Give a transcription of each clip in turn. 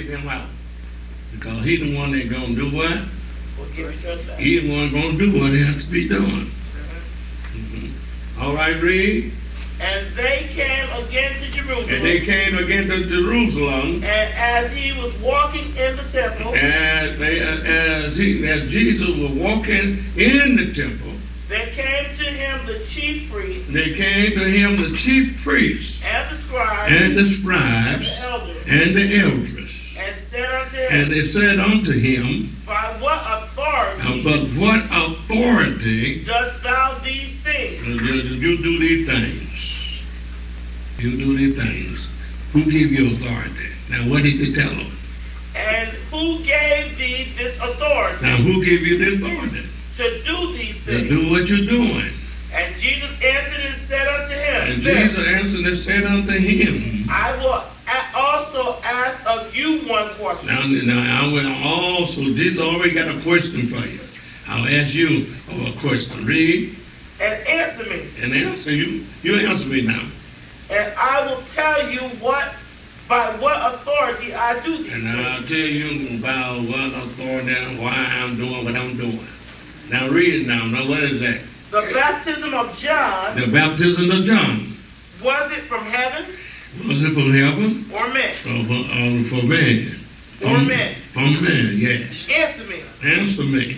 leave him out. Because he the one that gonna do what? Forgive each other. He the one gonna do what he has to be doing. All right, read. And they came again to Jerusalem. And they came again to Jerusalem. And as he was walking in the temple, as Jesus was walking in the temple, there came to him the chief priests. They came to him the chief priests And the scribes. And the scribes. And the elders. And the elders. And said unto him. And they said unto him, By what authority? But what authority dost thou these things? You do these things. You do these things. Who gave you authority? Now, what did they tell them? And who gave thee this authority? Now, who gave you this authority? To do these things. To do what you're doing. And Jesus answered and said unto him. And Jesus answered and said unto him. I will also ask of you one question. Now I will also, Jesus already got a question for you. I'll ask you a question. Read. And answer me. And answer you. You answer me now. And I will tell you by what authority I do these things. And I'll tell you about what authority and why I'm doing what I'm doing. Now read it now. Now what is that? The baptism of John. The baptism of John. Was it from heaven? Was it from heaven? Or men? For man. Or men? From man, yes. Answer me. Answer me.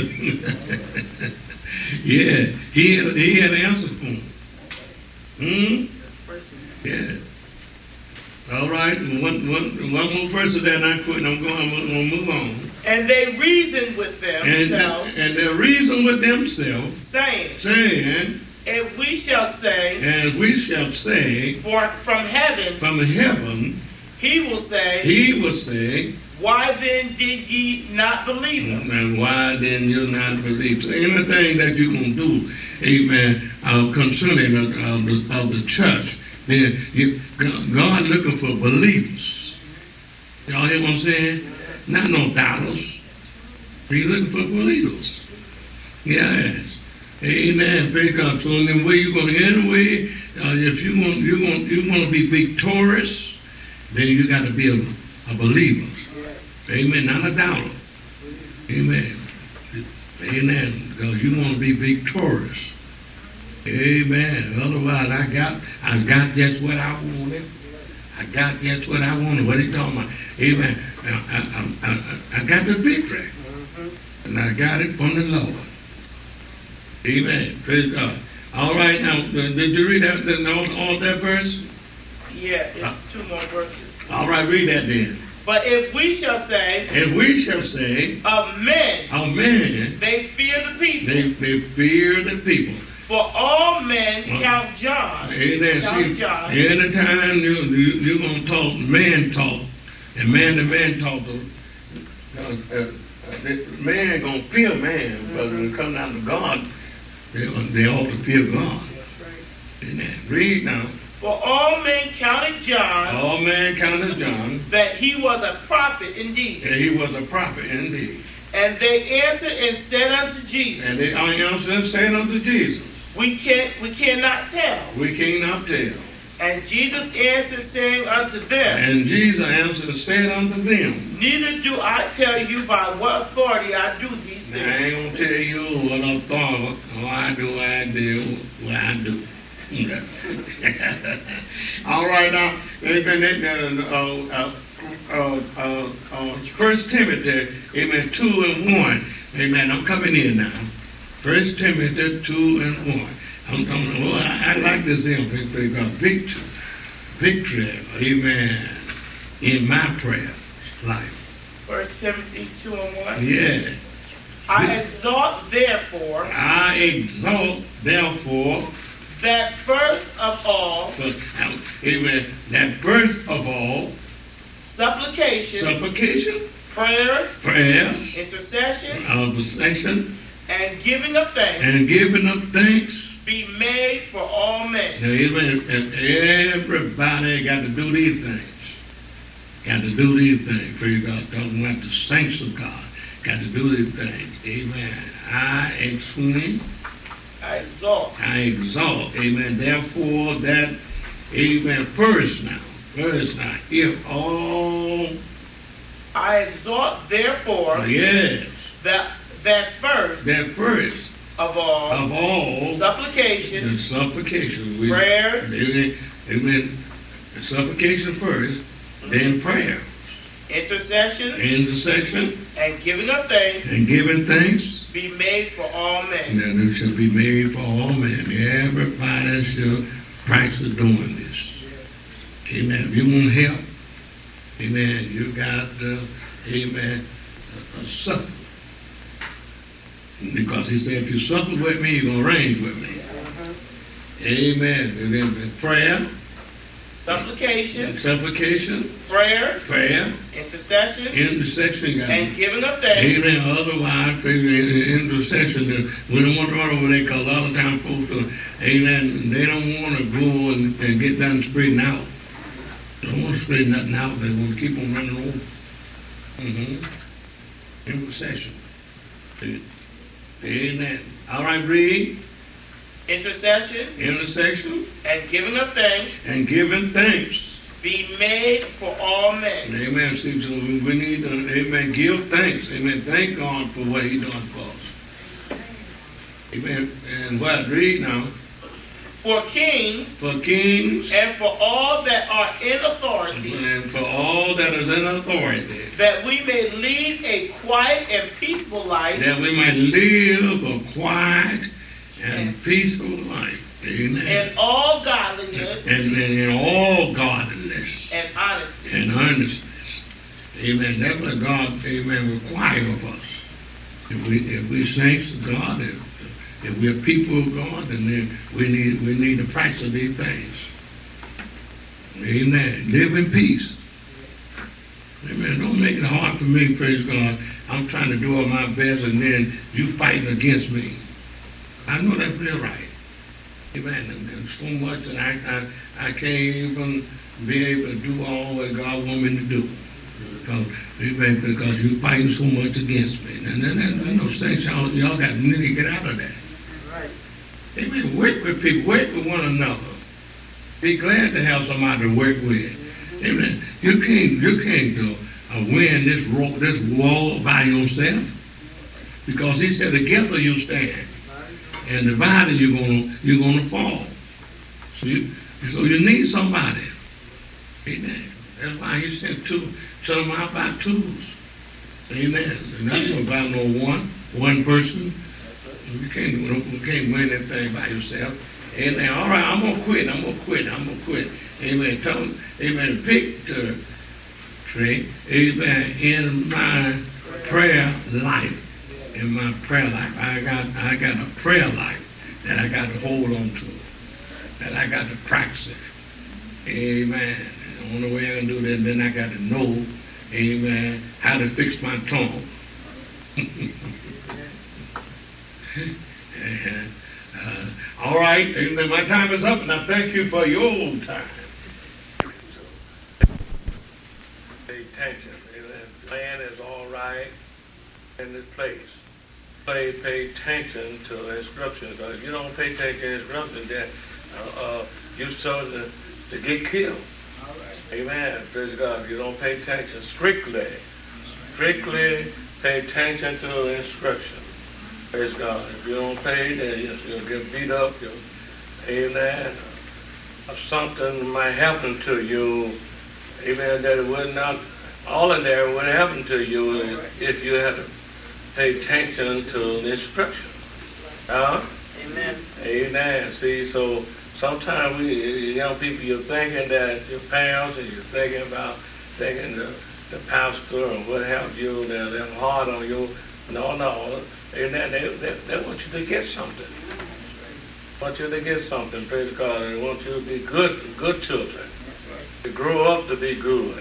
Yeah, he had an answer for him. Yeah. All right, one more verse of that and I quit. I'm going to move on. And they reasoned with themselves. And they reasoned with themselves. Saying. And we shall say. For from heaven. From heaven. He will say. Why then did ye not believe him? And why then you not believe? So anything that you're going to do, amen, concerning of the church, then God looking for believers. Y'all hear what I'm saying? Not no doubters. He's looking for believers. Yes. Amen. Praise God. So then where you going to anyway, if you want to be victorious, then you got to be a believer. Amen. Not a doubter. Amen. Amen. Because you want to be victorious. Amen. Otherwise, I got just what I wanted. I got just what I wanted. What are you talking about? Amen. I got the victory. And I got it from the Lord. Amen. Praise God. All right, now, did you read all that verse? Yeah, it's two more verses. All right, read that then. But if we shall say, of men, they fear the people. They fear the people. For all men count John. Amen. John. Anytime you're going to talk, man talk, and man to man talk, man going to fear man, but when it comes down to God, they ought to fear God. Amen. Read now. For all men counted John. All men counted John. That he was a prophet indeed. That he was a prophet indeed. And they answered and said unto Jesus. And they answered and said unto Jesus. We cannot tell. We cannot tell. And Jesus answered, saying unto them. And Jesus answered and said unto them. Neither do I tell you by what authority I do these things. I ain't going to tell you what authority I do what I do. All right, now, 1 Timothy, amen, 2 and 1. Amen, I'm coming in now. 1 Timothy 2 and 1. I like this hymn, victory, amen, in my prayer life. 1 Timothy 2 and 1. Yeah. I exalt therefore. That first of all. Amen. That first of all. Supplication. Prayers. Intercession. And giving of thanks. Be made for all men. Now, everybody got to do these things. Got to do these things. Praise God. Talking about the saints of God. Got to do these things. Amen. I exalt. Amen. Therefore, that, amen, first now, if all I exhort, therefore, yes, that first of all supplication, and supplication, prayers, amen. Supplication first, then prayer, intercession, and giving of thanks, be made for all men. And it shall be made for all men. Everybody should practice doing this. Amen. If you want help, amen, you got to, amen, suffer. Because he said, if you suffer with me, you're going to reign with me. Amen. And then prayer, supplication, prayer, intercession, and giving of thanks. Amen. Otherwise, intercession, we don't want to run over there because a lot of times folks, amen, they don't want to go and get done straightened out. They don't want to straighten nothing out. They want to keep on running over. Intercession. Amen. All right, read. Intercession, and giving of thanks, be made for all men. Amen. See, so we need to, amen, give thanks. Amen. Thank God for what he done for us. Amen. And what? Read now. For kings, and for all that are in authority, that we may lead a quiet and peaceful life. Peaceful life. Amen. In all godliness. And in all godliness. And honesty. Amen. That's what God, amen, requires of us. If we saints of God, if we're people of God, then we need to practice these things. Amen. Live in peace. Amen. Don't make it hard for me, praise God. I'm trying to do all my best and then you fighting against me. I know that's real right. Amen. And so much that I can't even be able to do all that God wants me to do. Because you're fighting so much against me. And then, saints, y'all got to get out of that. Right. Amen. Work with people. Work with one another. Be glad to have somebody to work with. Amen. You can't win this war by yourself. Because he said, together you stand. And divided you're gonna fall. So you need somebody. Amen. That's why he sent some out by twos. Amen. And that's not about no one person. You can't win that thing by yourself. Amen. All right, I'm gonna quit. Amen. Tell them, amen. Victory. Amen. In my prayer life. In my prayer life, I got a prayer life that I got to hold on to, that I got to practice it. Amen. The only way I can do that, then I got to know, amen, how to fix my tongue. All right, amen. My time is up, and I thank you for your time. Pay attention. The plan is all right in this place. Pay attention to the instructions. Because if you don't pay attention to instructions, then you're starting to get killed. Right. Amen. Praise God. If you don't pay attention, strictly pay attention to the instructions. Praise God. If you don't pay, then you'll get beat up. Amen. Something might happen to you. Amen. That it would not, all in there would happen to you if you had to pay attention to the instruction. Amen. Amen. See, so sometimes we, young people, you're thinking that your parents and you're thinking the pastor or what have you, they're hard on you. No. Amen. They want you to get something. Praise God. They want you to be good children. To grow up to be good.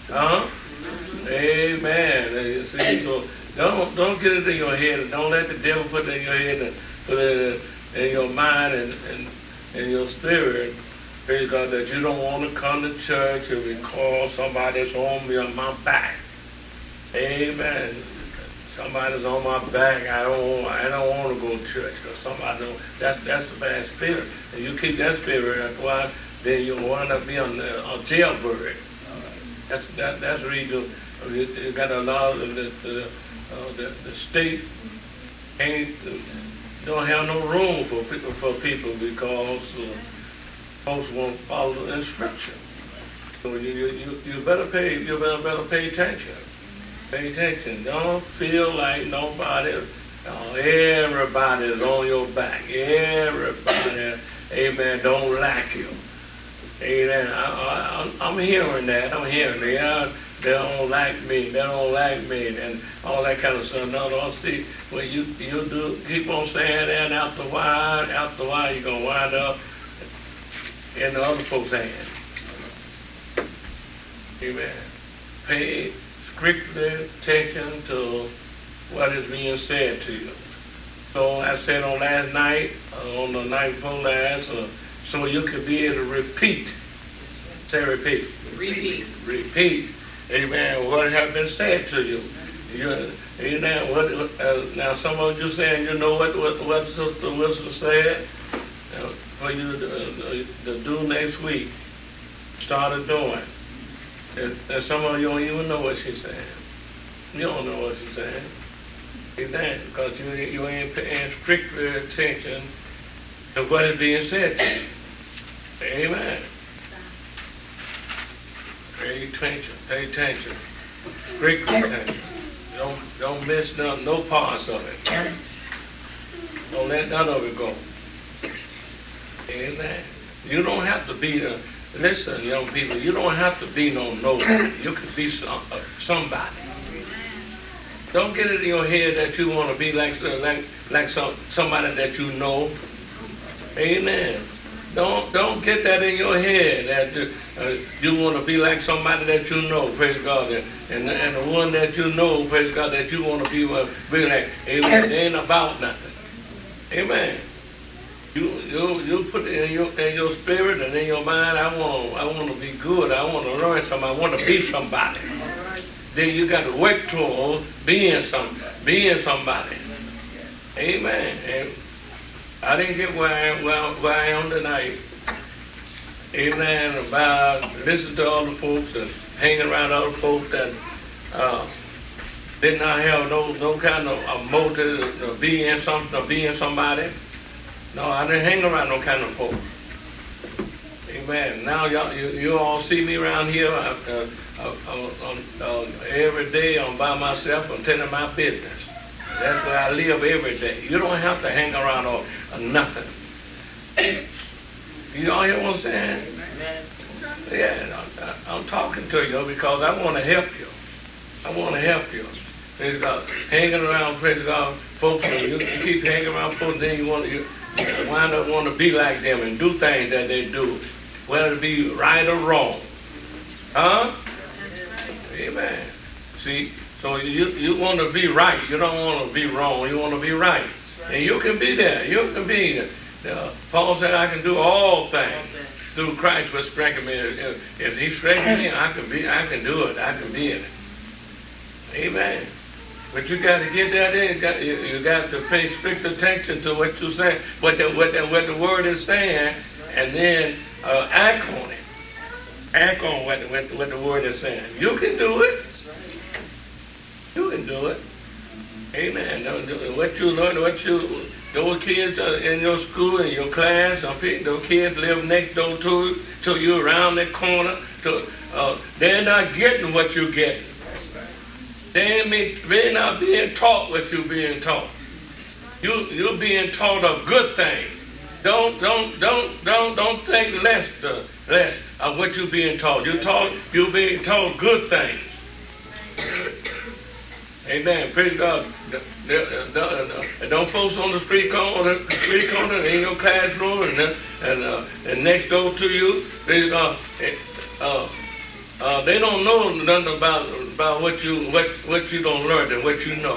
Amen. See, so don't get it in your head, and don't let the devil put it in your head and put it in your mind and in your spirit. Praise God, that you don't want to come to church because somebody's on me on my back. Amen. Somebody's on my back. I don't want to go to church because somebody. That's a bad spirit. And you keep that spirit, then you'll wind up being a jailbird. That's the reason. You got a lot of the state don't have no room for people because folks won't follow the instruction. So you better pay attention. Pay attention. Don't feel like nobody, everybody's on your back. Everybody, amen, don't like you. Amen. I'm hearing that. They don't like me. They don't like me, and all that kind of stuff. No, see, when you do keep on saying that, and after a while, you're gonna wind up in the other folks' hands. Amen. Pay strictly attention to what is being said to you. So I said on last night, on the night before last, so you could be able to repeat. Say repeat. Repeat. Amen. What has been said to you. Amen. Now some of you saying, you know what Sister Wilson said for you to do next week. Started doing. And some of you don't even know what she's saying. You don't know what she's saying. Amen. Because you ain't paying strictly attention to what is being said to you. Amen. Pay attention. Pay attention. Strictly attention. Don't miss no parts of it. Don't let none of it go. Amen. You don't have to be listen, young people, you don't have to be nobody. You can be somebody. Don't get it in your head that you want to be like somebody that you know. Amen. Don't get that in your head that you want to be like somebody that you know, praise God, and the one that you know, praise God, that you want to be like. Amen. It ain't about nothing. Amen. You put it in your spirit and in your mind. I want to be good. I want to learn something. I want to be somebody. Then you got to work toward being somebody. Amen. And I didn't get where I am tonight. Amen. About listening to other folks and hanging around other folks that did not have no kind of motive of being something or being somebody. No, I didn't hang around no kind of folk. Amen. Now you all see me around here. Every day I'm by myself. I'm telling my business. That's where I live every day. You don't have to hang around or nothing. You all hear what I'm saying? Yeah, I'm talking to you because I want to help you. I want to help you. Praise God. Hanging around, praise God, folks. You keep hanging around folks, then you wind up want to be like them and do things that they do, whether it be right or wrong. Huh? Amen. See, so you want to be right. You don't want to be wrong. You want to be right. And you can be there. You can be there. Paul said, I can do all things through Christ which strengthens me. If he strengthens me, I can do it. I can be in it. Amen. But you got to get that in. You got to pay strict attention to what you're saying, what the word is saying, and then act on it. Act on what the word is saying. You can do it. You can do it. Amen. What you learn, those kids in your school, in your class, those kids live next door to you, around that corner. They're not getting what you're getting. They're not being taught what you're being taught. You're being taught of good things. Don't think less of what you're being taught. You're being taught good things. Amen. Praise God. Don't folks on the street corner in your classroom and next door to you. Praise God. They don't know nothing about what you don't learn and what you know.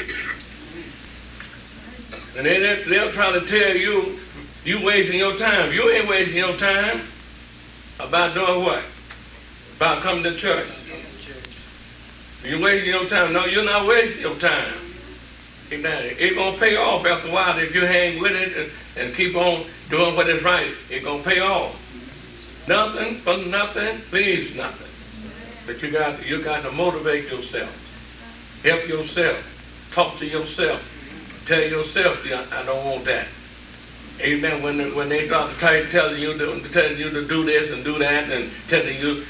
And they'll try to tell you wasting your time. You ain't wasting your time about doing what? About coming to church. You're wasting your time. No, you're not wasting your time. Amen. It's going to pay off after a while if you hang with it and keep on doing what is right. It's going to pay off. Nothing for nothing, please nothing. But you got to motivate yourself. Help yourself. Talk to yourself. Tell yourself, I don't want that. Amen. When they start telling you to do this and do that, and telling you,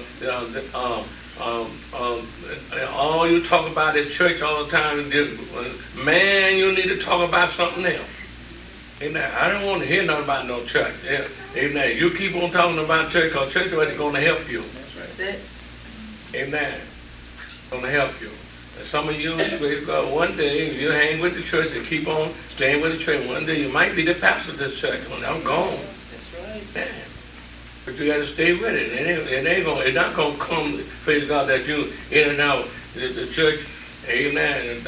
all you talk about is church all the time. Man, you need to talk about something else. Amen. I don't want to hear nothing about no church. Amen. You keep on talking about church, because church is going to help you. That's it. Amen. Going to help you. And some of you, one day, you hang with the church and keep on staying with the church. One day, you might be the pastor of this church. When I'm gone. That's right. Man. But you got to stay with it. It's not going to come, praise God, that you in and out the church. Amen.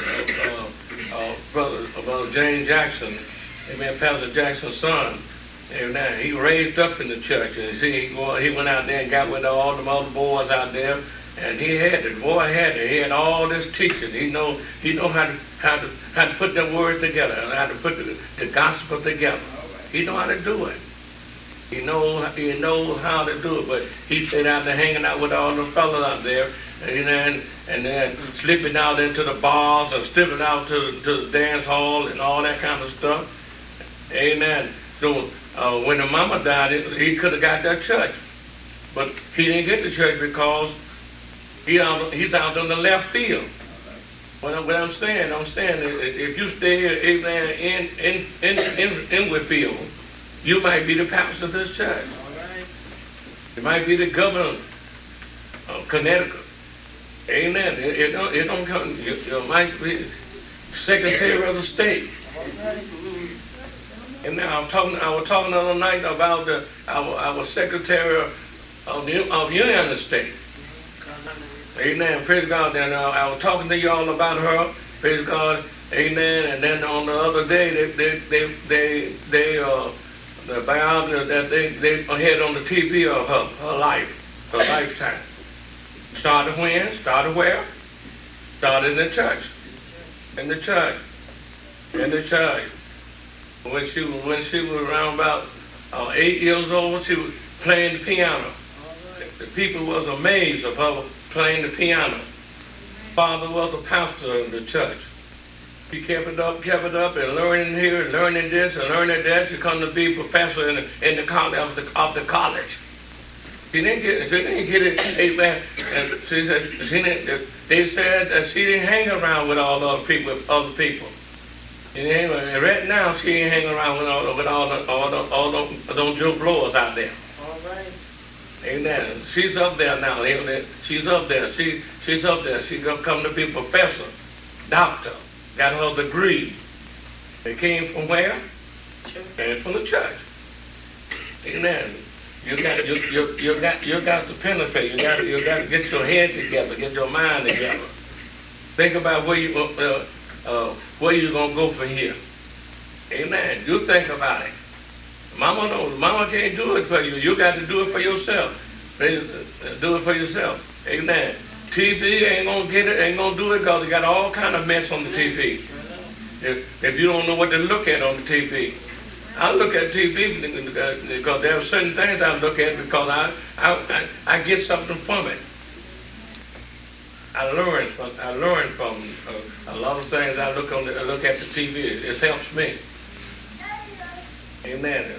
Brother James Jackson, amen, Pastor Jackson's son. Amen. He raised up in the church, and see, he went out there and got with all the other boys out there, and he had all this teaching. He know how to put the word together, and how to put the gospel together. He know how to do it. He knows how to do it, but he stayed out there hanging out with all the fellas out there, and then slipping out into the bars or slipping out to the dance hall and all that kind of stuff. Amen. So when the mama died, he could have got that church, but he didn't get the church because he's out on the left field. What I'm saying, if you stay, amen, in Whitfield, you might be the pastor of this church. You might be the governor of Connecticut. Amen. It don't come. You might be secretary of the state. And now I was talking the other night about our secretary of Union State. Amen. Praise God. And I was talking to y'all about her. Praise God. Amen. And then on the other day, the biography that they had on the TV of her life, her lifetime. Started when? Started where? Started in the church. In the church. In the church. When she was around about 8 years old, she was playing the piano. The people was amazed of her playing the piano. Father was a pastor in the church. He kept it up, and learning here, and learning this, and learning that. She come to be professor in the college of the college. She didn't get it, amen. And she said they said that she didn't hang around with all the other people. And right now she ain't hanging around with all those Joe blowers out there. All right. Amen. She's up there now. She's up there. She's up there. She's gonna come to be a professor, doctor. Got her degree. They came from where? Came from the church. Amen. You got to penetrate. You got to get your head together, get your mind together. Think about where you gonna go from here. Amen. You think about it. Mama knows. Mama can't do it for you. You got to do it for yourself. Do it for yourself. Amen. TV ain't gonna get it, ain't gonna do it, because you got all kind of mess on the TV. If you don't know what to look at on the TV. I look at TV because there are certain things I look at because I get something from it. I learn from a lot of things. I look at the TV. It helps me. Amen.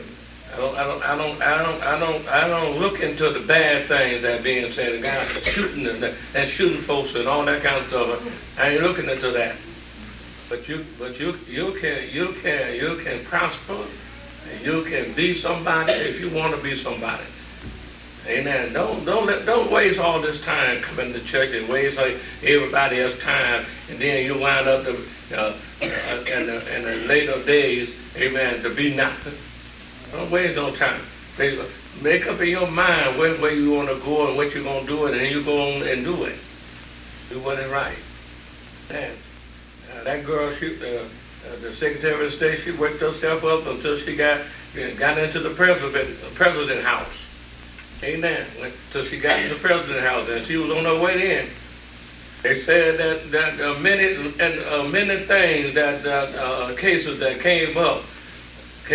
I don't look into the bad things that are being said. The guy shooting folks and all that kind of stuff. I ain't looking into that. But you can prosper. And you can be somebody if you want to be somebody. Amen. Don't waste all this time coming to church and waste everybody else's time, and then you wind up in the later days, amen, to be nothing. Don't waste no time. Make up in your mind where you want to go and what you're going to do, and then you go on and do it. Do what is right. Man, that girl, the Secretary of State, she worked herself up until she got into the president house. Amen. Until she got into the president house, and she was on her way in. They said that many things, cases that came up.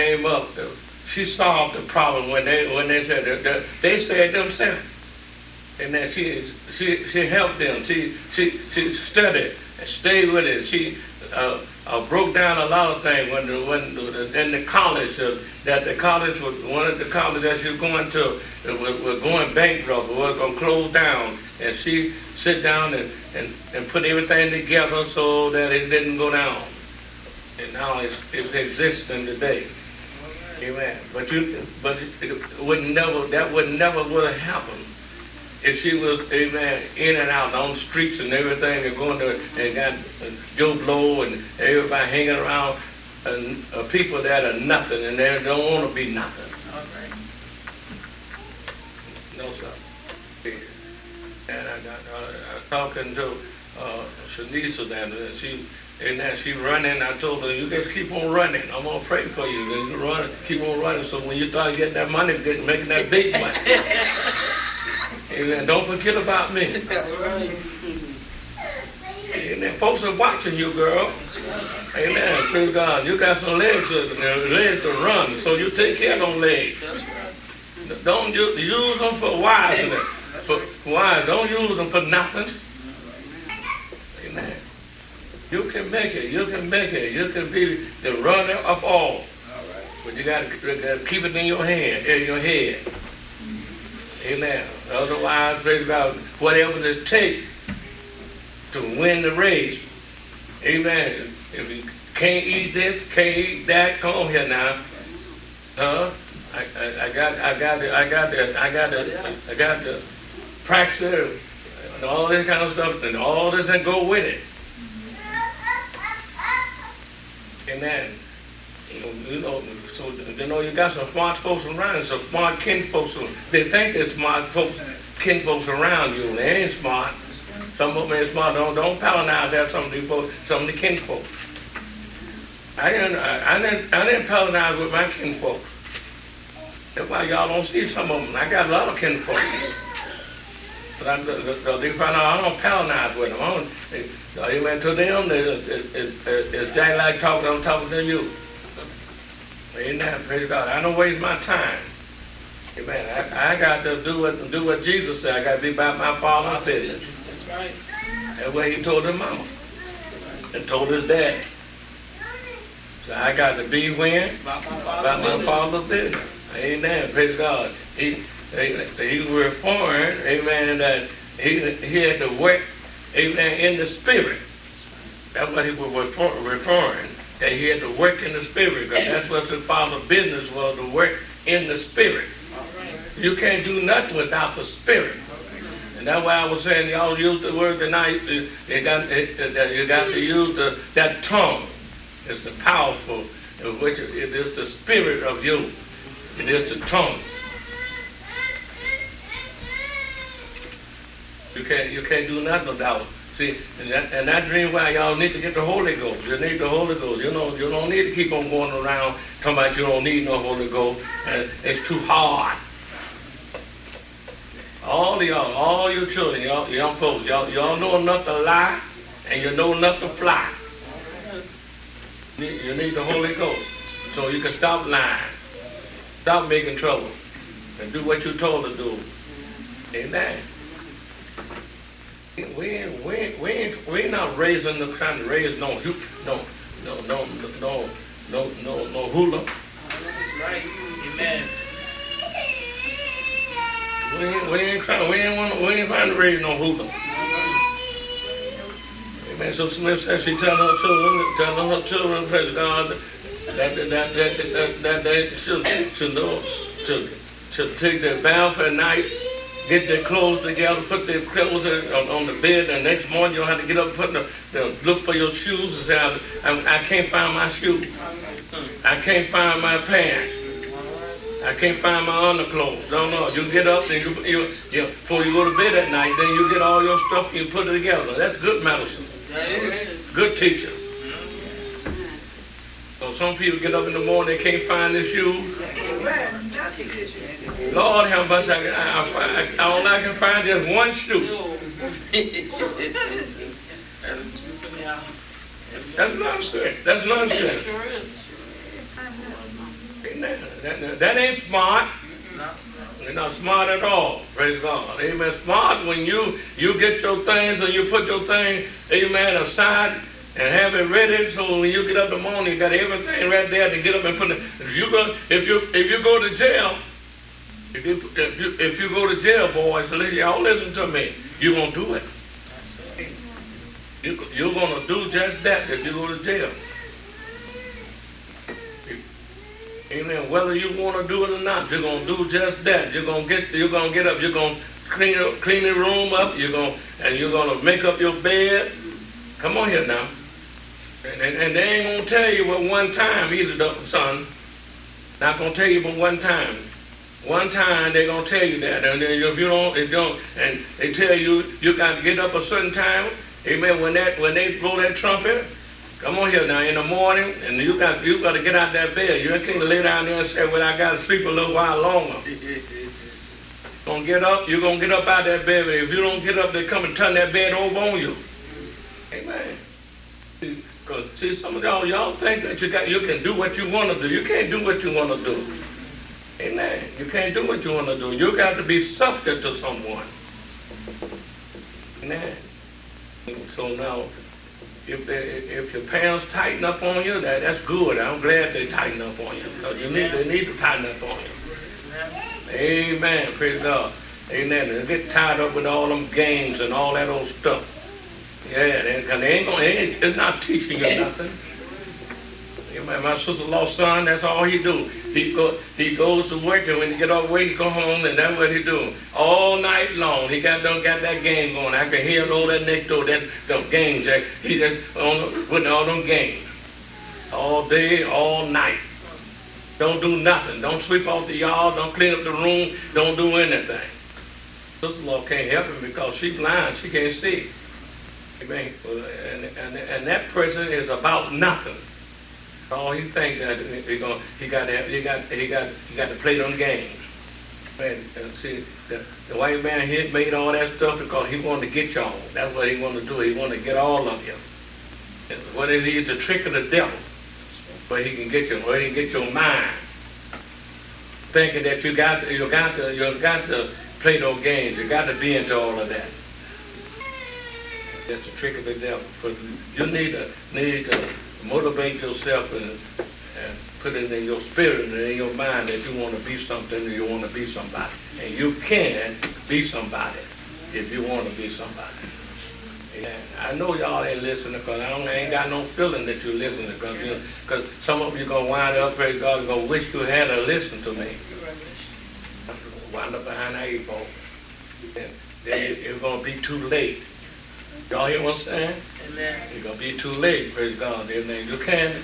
She solved the problem when they said that they said themselves. And that she helped them. She studied and stayed with it. She broke down a lot of things when in the college that the college was one of the colleges that she was going to was going bankrupt or was going to close down, and she sit down and put everything together so that it didn't go down, and now it's existing today. Amen. But it would never have happened if she was, amen, in and out on the streets and everything, and going to and got Joe Blow and everybody hanging around and people that are nothing and they don't want to be nothing. Okay. No, sir. And I was talking to Shanice and she running. I told her, you guys keep on running. I'm gonna pray for you. You run, keep on running. So when you start getting that money, making that big money. Amen. Don't forget about me. Amen. Folks are watching you, girl. Amen. Praise God. You got some legs to run, so you take care of them legs. Don't use them for wise. Don't use them for nothing. Amen. You can make it. You can make it. You can be the runner of all. But you got to keep it in your hand, in your head. Amen. Otherwise, praise God, whatever it takes to win the race. Amen. If you can't eat this, can't eat that, come on here now. I got to practice and all this kind of stuff and all this and go with it. Amen. So you got some smart folks around, some smart kin folks. They think they're smart folks, kin folks around you. They ain't smart. Some of them ain't smart. Don't patronize that some of these folks, some of the kin folks. I didn't patronize with my kin folks. That's why y'all don't see some of them. I got a lot of kin folks. But they find out I don't patronize with them. Amen. To them, it's just like I'm talking to you. Amen. Praise God. I don't waste my time. Amen. I got to do what Jesus said. I got to be about my Father's business. That's right. That's what he told his mama and told his daddy. So I got to be about my Father's business. Amen. Praise God. He was foreign. Amen. That he had to work. Amen. In the spirit. That's what he was referring. That he had to work in the spirit, because that's what the Father's business was, to work in the spirit. You can't do nothing without the spirit. And that's why I was saying, y'all use the word tonight, you got to use that tongue. It's the powerful, which it is the spirit of you. It is the tongue. You can't do nothing without it. See, and that dream why y'all need to get the Holy Ghost. You need the Holy Ghost. You don't need to keep on going around talking about you don't need no Holy Ghost. It's too hard. All your children, y'all young folks, y'all know enough to lie, and you know enough to fly. You need the Holy Ghost so you can stop lying, stop making trouble, and do what you're told to do. Amen. We're not trying to raise no hula. That's right. Amen. We ain't trying to raise no hula. Amen. So Smith says she telling her children, praise God, that they should take their bath at night. Get their clothes together, put their clothes on the bed, and next morning you'll have to get up and look for your shoes and say, I can't find my shoes. I can't find my pants. I can't find my underclothes. No. You get up and you before you go to bed at night, then you get all your stuff and you put it together. That's good medicine. Good teacher. So some people get up in the morning, they can't find their shoes. Lord have mercy, all I can find is one shoe. That's nonsense. That's nonsense. That ain't smart. You're not smart at all. Praise God. Amen. Smart when you get your things and you put your thing, amen, aside and have it ready, so when you get up in the morning, you got everything right there to get up and put it. If you go to jail, if you go to jail, boys, y'all listen to me. You're gonna do it. You're gonna do just that if you go to jail. Amen. Whether you want to do it or not, you're gonna do just that. You're gonna get up. You're gonna clean the room up. You're gonna make up your bed. Come on here now. And they ain't gonna tell you but one time either, son. Not gonna tell you but one time. One time they're gonna tell you that, and then if you don't, and they tell you got to get up a certain time. Amen. When they blow that trumpet, come on here now in the morning, and you got to get out that bed. You can't lay down there and say, "Well, I got to sleep a little while longer." You're gonna get up out that bed. But if you don't get up, they come and turn that bed over on you. Amen. Because see, some of y'all think that you can do what you want to do. You can't do what you want to do. Amen. You can't do what you want to do. You got to be subject to someone. Amen. So now, if your parents tighten up on you, that's good. I'm glad they tighten up on you. Because they need to tighten up on you. Amen. Praise God. Amen. They get tied up with all them games and all that old stuff. Yeah, it's not teaching you nothing. Amen. My sister-in-law's son, that's all he do. He goes to work, and when he get off work, he go home, and that's what he do. All night long, he got that game going. I can hear all that next door, them games. He just putting all them games. All day, all night. Don't do nothing. Don't sweep off the yard. Don't clean up the room. Don't do anything. Sister-in-law can't help him because she's blind. She can't see. Amen. And that person is about nothing. All he thinks that he got to play them games. And see, the white man here made all that stuff because he wanted to get y'all. That's what he wanted to do. He wanted to get all of you. And what it is, the trick of the devil, where he can get you, where he can get your mind, thinking that you got to play those games. You got to be into all of that. That's the trick of the devil. But you need to motivate yourself and put it in your spirit and in your mind that you want to be something and you want to be somebody. And you can be somebody if you want to be somebody. And I know y'all ain't listening because I ain't got no feeling that you're listening because some of you going to wind up, praise God, going to wish you had to listen to me. Wind up behind that 8 ball. And then it's going to be too late. Y'all hear what I'm saying? Amen. It's gonna be too late. Praise God. Amen. You can't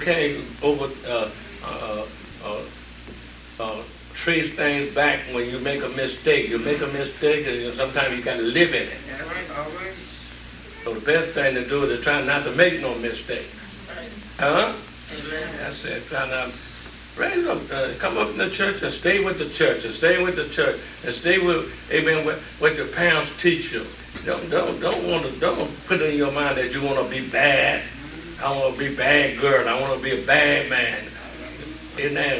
trace things back when you make a mistake. You make a mistake, and sometimes you gotta live in it. Yeah, right. Always. So the best thing to do is to try not to make no mistakes. Right. Huh? Amen. That's it. Try not. Raise up. Come up in the church and stay with the church and stay with the church and stay with. Amen. What your parents teach you. Don't put it in your mind that you want to be bad. I want to be a bad girl. I want to be a bad man. Amen.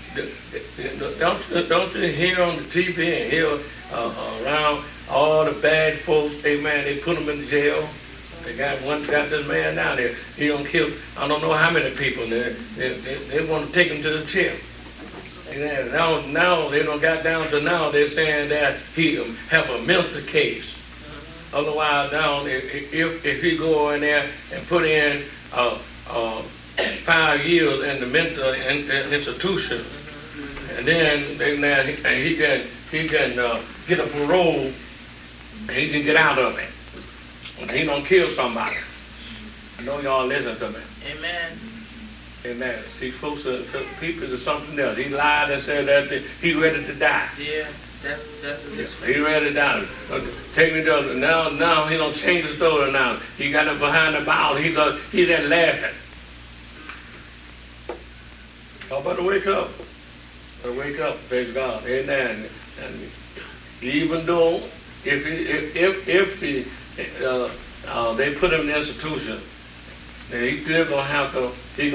Don't you hear on the TV and hear around all the bad folks? Amen. They put them in jail. They got this man down there. He don't kill. I don't know how many people. They want to take him to the jail. Amen. Now they don't got down to now. They're saying that he have a mental case. Otherwise, now if he go in there and put in 5 years in the mental institution, and then he can get a parole, and he can get out of it. And he don't kill somebody. I know y'all listen to me. Amen. Amen. See, folks, people are something else. He lied and said that he ready to die. Yeah. That's he read it down. Take me to now he don't change the story now. He got it behind the bow. He's there laughing. Y'all better wake up. Better wake up. Praise God. Amen. And even though if they put him in the institution, then he's still gonna have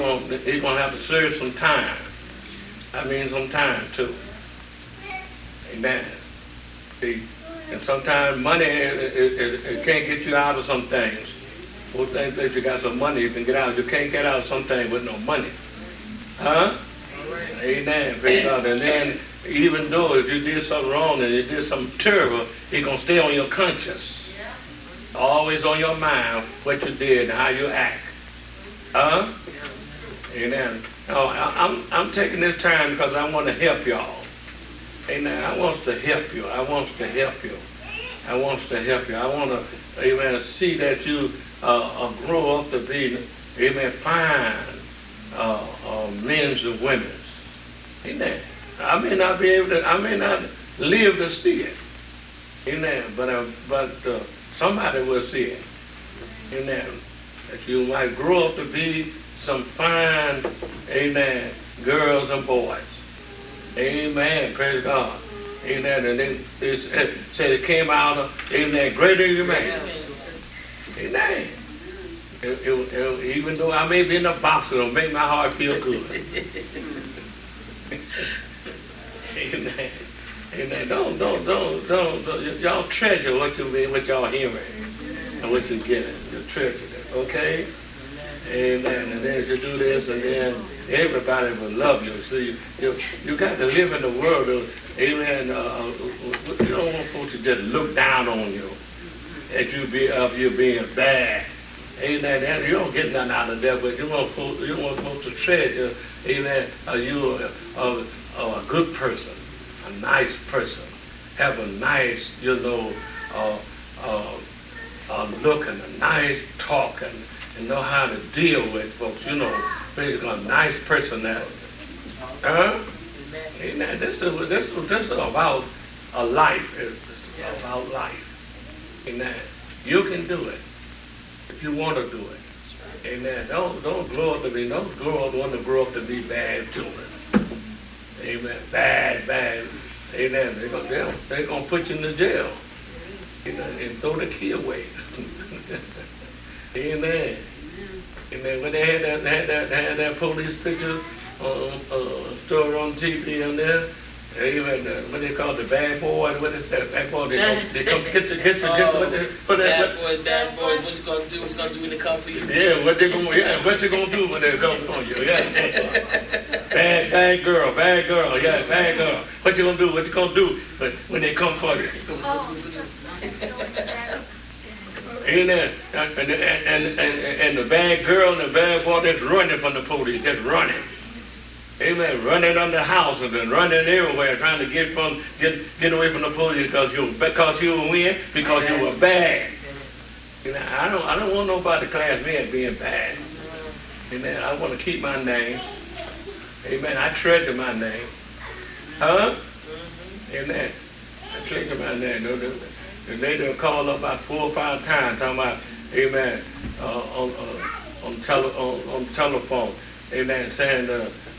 to serve some time. I mean some time too. Amen. See, and sometimes money it can't get you out of some things. Most things that you got some money, you can get out. You can't get out of some things with no money. Huh? Amen. Praise God. And then, even though if you did something wrong and you did something terrible, it's going to stay on your conscience. Always on your mind what you did and how you act. Huh? Amen. No, I'm taking this time because I want to help y'all. Amen. I want to help you. I want to help you. I want to help you. I want to, amen, see that you grow up to be, amen, fine men and women. Amen. I may not be able to, I may not live to see it. Amen. But somebody will see it. Amen. That you might grow up to be some fine, amen, girls and boys. Amen. Praise God. Amen. And they said it came out of, amen, greater you man. Amen. Even though I may be in a box, it'll make my heart feel good. Amen. Amen. Don't. Y'all treasure what y'all hearing and what you're getting. You treasure it. Okay? Amen. And then you do this, and then everybody will love you. See, you got to live in the world of, amen. You don't want folks to just look down on you as you being bad. Amen. You don't get nothing out of that, but you want folks to treasure. Amen. You a good person, a nice person, have a nice, look and a nice talk and know how to deal with folks. Basically a nice personality. Amen. This is about a life. It's about life. Amen. You can do it if you want to do it. Amen. Don't grow up to grow up to be bad children. Amen. Bad. Amen. They're gonna put you in the jail. And throw the key away. Amen. Amen. When they had that police picture story on TV on there, amen. What they call the bad boy? What is that? Bad boy? They come get you. Bad boys. What you gonna do? What you gonna do when they come for you? Yeah. What you gonna do when they come for you? Yeah. Bad girl. Yeah, bad girl. What you gonna do? What you gonna do when they come for you? Amen. And the bad girl and the bad boy that's running from the police, just running. Amen. Running under houses and running everywhere, trying to get away from the police because you win, because you were bad. Amen. I don't want nobody to class me as being bad. Amen. I want to keep my name. Amen. I treasure my name. Huh? Amen. I treasure my name. And they call up about 4 or 5 times talking about, amen, on telephone, amen, saying,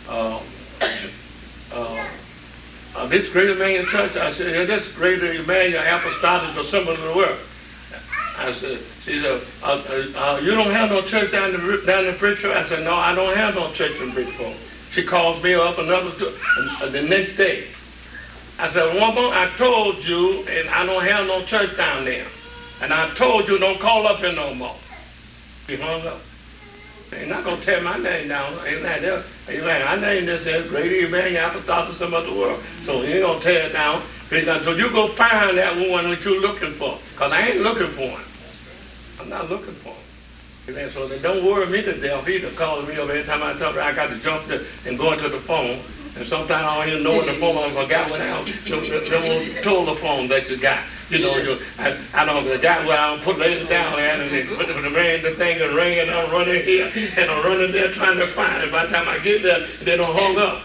this greater man church, I said, this greater Emmanuel Apostolic Assembly of the world. I said, she said, you don't have no church down in Bridgeport? I said, no, I don't have no church in Bridgeport. She calls me up the next day. I said, woman, I told you, and I don't have no church down there. And I told you, don't call up here no more. She hung up. They're not going to tear my name down. Amen. I named this as Greater Emmanuel Apostolic Assembly of the world. So you ain't going to tear it down. So you go find that one that you're looking for. Because I ain't looking for him. I'm not looking for him. Amen. So they don't worry me to death either, calling me up every time I talk. I got to jump and go into the phone. And sometimes I don't even know what the phone I forgot what else. Don't told the phone that you got. I don't put it down there and they put the thing and ring and I'm running here and I'm running there trying to find it. By the time I get there, they don't hung up.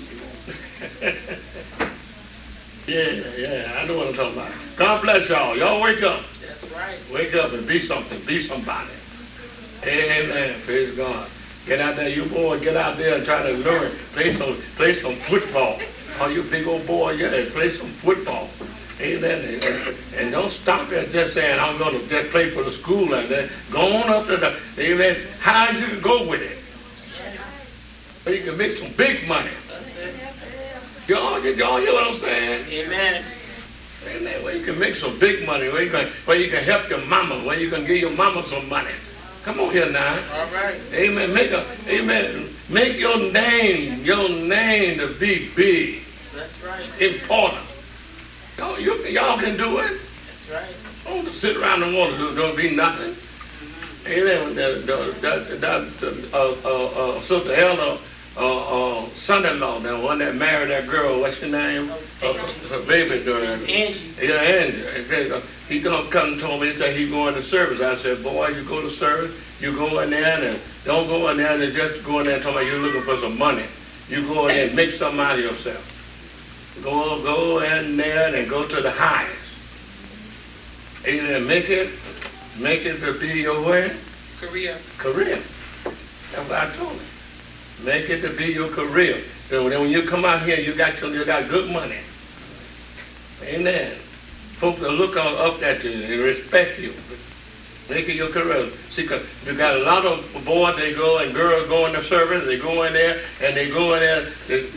Yeah, I know what I'm talking about. God bless y'all. Y'all wake up. That's right. Wake up and be something. Be somebody. Amen. Praise God. Get out there, you boys, get out there and try to learn. Play some football. Oh, you big old boy, yeah, play some football. Amen. And don't stop at just saying, I'm going to just play for the school. And then go on up to the, amen, how you can go with it. So you can make some big money. Y'all hear what I'm saying? Amen. Amen. Where you can make some big money, where you can help your mama, where you can give your mama some money. Come on here now. All right. Amen. Make your name to be big. That's right. Important. Y'all can do it. That's right. Don't sit around and want to do it. Don't be nothing. Amen. Sister Elder, son-in-law, the one that married that girl, what's your name? Her baby girl. Angie. Yeah, Angie. He come and told me, he said he going to service. I said, boy, you go to service, you go in there and don't go in there and just go in there and talk about you're looking for some money. You go in there and make something out of yourself. Go in there and go to the highest. Amen. Make it to be your way. Career. That's what I told him. Make it to be your career. So when you come out here, you got good money. Amen. Folks will look up at you and respect you. Make it your career. See, cause you got a lot of boys, they go, and girls go in the service, they go in there, and they go in there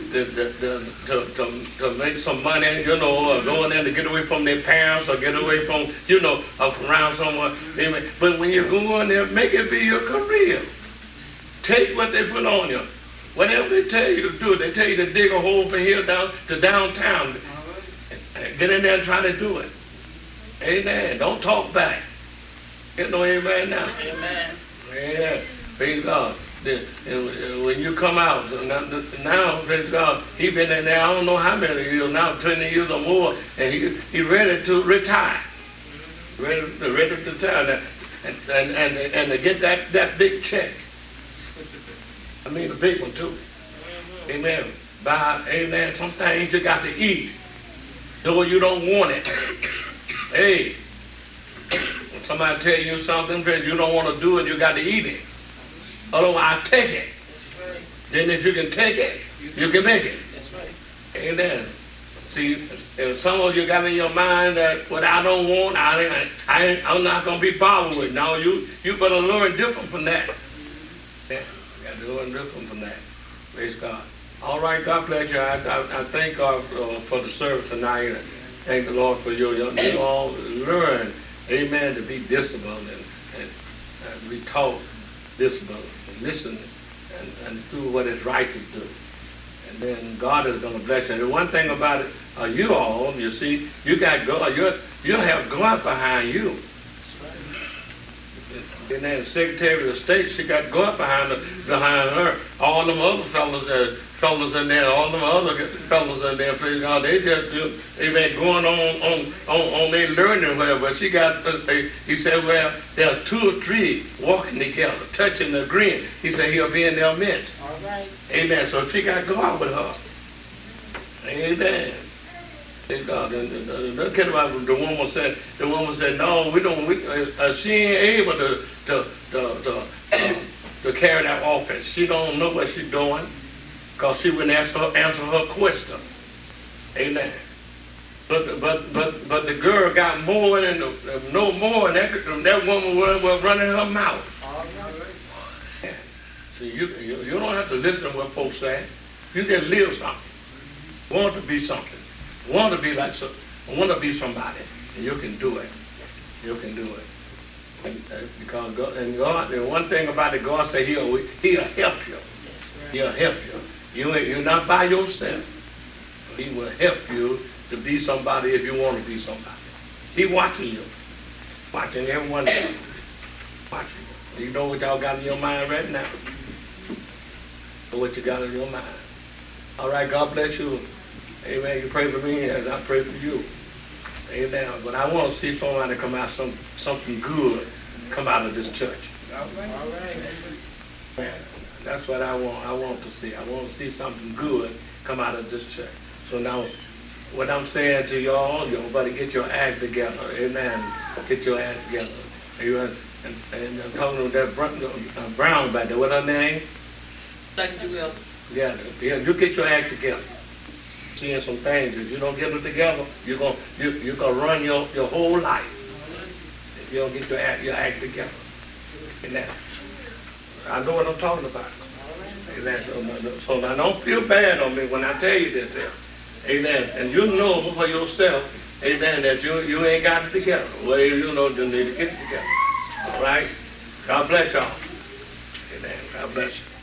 to make some money, or go in there to get away from their parents, or get away from, around someone. Amen. But when you go in there, make it be your career. Take what they put on you. Whatever they tell you to do, they tell you to dig a hole from here down to downtown. Get in there and try to do it. Amen. Don't talk back. Amen now. Amen. Yeah. Praise God. When you come out, now, praise God, he been in there I don't know how many years now, 20 years or more, and he ready to retire. Ready to retire and to get that big check. I mean, a big one too. Amen. Amen. Some things you got to eat, though you don't want it. Hey, when somebody tell you something, you don't want to do it, you got to eat it. Otherwise, take it. That's right. Then if you can take it, you can make it. That's right. Amen. See, if some of you got in your mind that what I don't want, I'm not going to be bothered with. No, you better learn different from that. Yeah, you got to learn different from that. Praise God. All right, God bless you. I thank God for the service tonight. Thank the Lord for you. You all learn, amen, to be disciplined and be taught discipline and listen and do what is right to do. And then God is going to bless you. And the one thing about it, you all, you see, you got God. You have God behind you. And then the Secretary of State, she got God behind her. All them other fellas in there, all them other fellas in there, praise God, they just they've been going on their learning, whatever. She got, he said, well, there's 2 or 3 walking together, touching, agreeing. He said he'll be in their midst. All right. Amen. So she got God with her. Amen. Thank God. The woman said, no, we don't. She ain't able to carry that office. She don't know what she's doing, because she wouldn't answer her question. Amen. But the girl got more and no more, and that woman was running her mouth. All right. Yeah. See, you don't have to listen to what folks say. You just live something. Want to be something. Want to be like something. Want to be somebody. And you can do it. You can do it. Because God, the one thing about it, God said He'll help you. He'll help you. You're not by yourself. He will help you to be somebody if you want to be somebody. He's watching you. Watching everyone else. Watching you. You know what y'all got in your mind right now. Know what you got in your mind. All right, God bless you. Amen. You pray for me as I pray for you. Amen. But I want to see somebody come out, something good come out of this church. All right. Man, that's what I want. I want to see. I want to see something good come out of this church. So now, what I'm saying to y'all better get your act together. Amen. Get your act together. Amen. And I'm talking to that Brown back there. What's her name? Nice to well. Yeah. You get your act together. Seeing some things. If you don't get it together, you're gonna run your whole life. If you don't get your act together. Amen. I know what I'm talking about. Amen. So now don't feel bad on me when I tell you this here. Amen. And you know for yourself, amen, that you ain't got it together. Well, you know you need to get it together. All right? God bless y'all. Amen. God bless you.